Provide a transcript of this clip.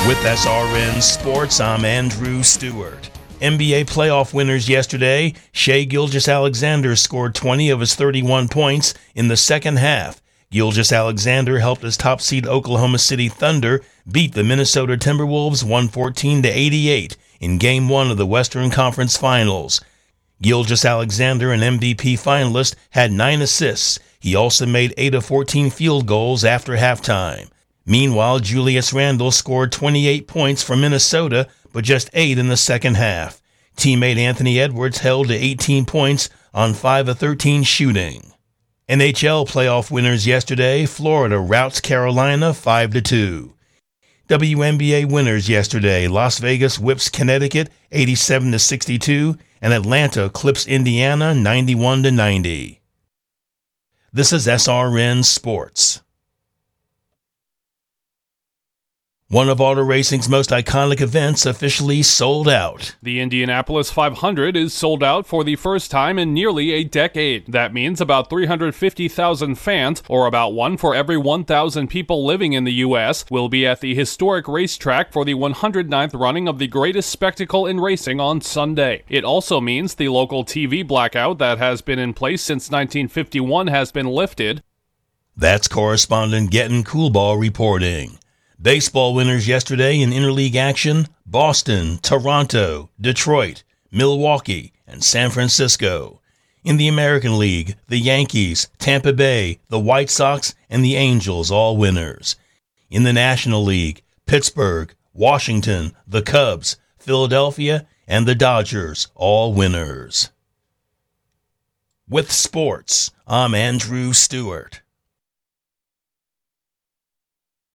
With SRN Sports, I'm Andrew Stewart. NBA playoff winners yesterday. Shai Gilgeous-Alexander scored 20 of his 31 points in the second half. Gilgeous-Alexander helped his top seed Oklahoma City Thunder beat the Minnesota Timberwolves 114-88 in Game 1 of the Western Conference Finals. Gilgeous-Alexander, an MVP finalist, had 9 assists. He also made 8 of 14 field goals after halftime. Meanwhile, Julius Randle scored 28 points for Minnesota, but just 8 in the second half. Teammate Anthony Edwards held to 18 points on 5 of 13 shooting. NHL playoff winners yesterday. Florida routs Carolina 5-2. WNBA winners yesterday. Las Vegas whips Connecticut 87-62, and Atlanta clips Indiana 91-90. This is SRN Sports. One of auto racing's most iconic events officially sold out. The Indianapolis 500 is sold out for the first time in nearly a decade. That means about 350,000 fans, or about 1 for every 1,000 people living in the U.S., will be at the historic racetrack for the 109th running of the greatest spectacle in racing on Sunday. It also means the local TV blackout that has been in place since 1951 has been lifted. That's correspondent Gettin Coolball reporting. Baseball winners yesterday in interleague action: Boston, Toronto, Detroit, Milwaukee, and San Francisco. In the American League, the Yankees, Tampa Bay, the White Sox, and the Angels all winners. In the National League, Pittsburgh, Washington, the Cubs, Philadelphia, and the Dodgers all winners. With sports, I'm Andrew Stewart.